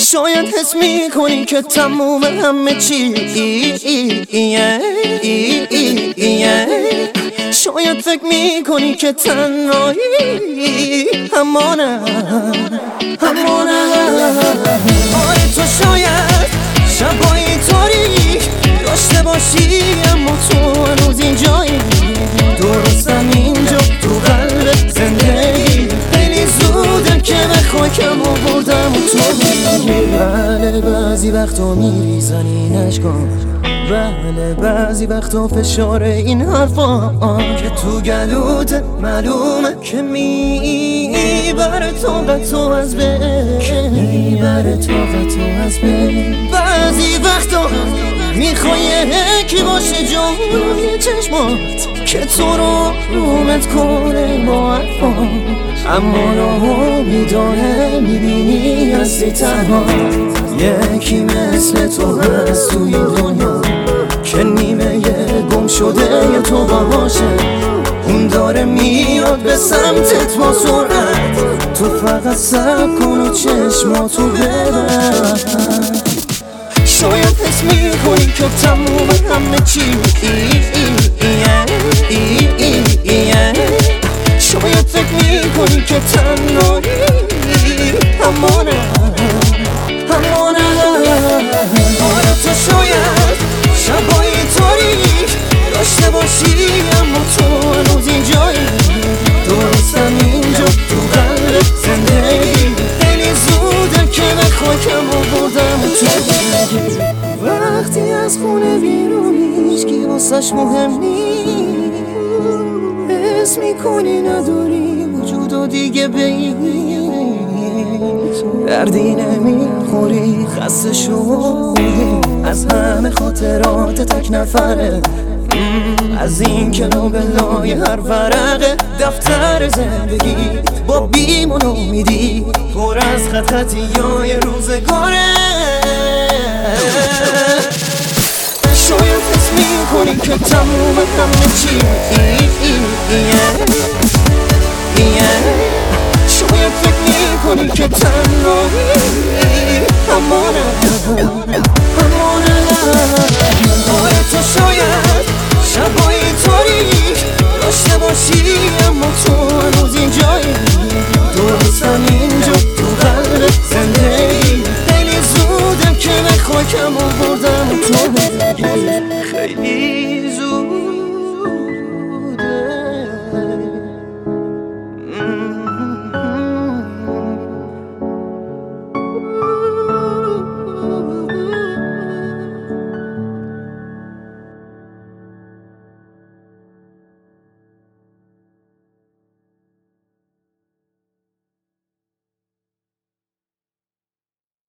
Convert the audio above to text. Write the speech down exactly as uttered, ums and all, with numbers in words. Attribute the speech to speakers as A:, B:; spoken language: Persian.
A: شاید حس میکنی که تموم همه چی شاید فکر میکنی که تنهایی اما نه اما نه آره تو شاید شبایی تاریک داشته باشی اما تو هنوز اینجایی درستم اینجا تو قلب زندگی خیلی زوده که بخوای کم آوردم و تو بله بعضی وقتا میریزن این اشکان بله بعضی وقتا فشار این حرفا که تو گلوت معلومه که میبره طاقت تو از بین که میبره طاقت تو از بین بعضی وقتا میخوای یکی باشه جلوی چشمات که تو رو رومت کنه با حرفا اما راهو میدانه میبینی هستی تنها یکی مثل تو هست توی دنیا که نیمه گم شده یه تو باشه اون داره میاد به سمتت با سرعت تو فقط صبر کن و چشماتو ببر شاید حس میکنی که تموم همه چی شاید فکر میکنی که تنهایی اما نه اما نه آره تو شاید شبایی تاریک داشته باشی اما تو هنوز اینجایی درستم اینجا تو قلب زندگی خیلی زوده که بخوای کم آوردم تو وقتی از خونه بیرون هیچکی واسش مهم نیست حس میکنی نداری وجودو دیگه بگی دردی نمیخوری خسته شدی از همه خاطرات تک نفره از این کلو به لای هر ورقه دفتر زندگی با بیمون امیدی پر از خط خطیای روزگاره شاید حس میکنی که تموم همه چی شاید فکر میکنی که تنهایی اما نه اما نه آره تو شاید شبایی تاریک داشته باشی اما تو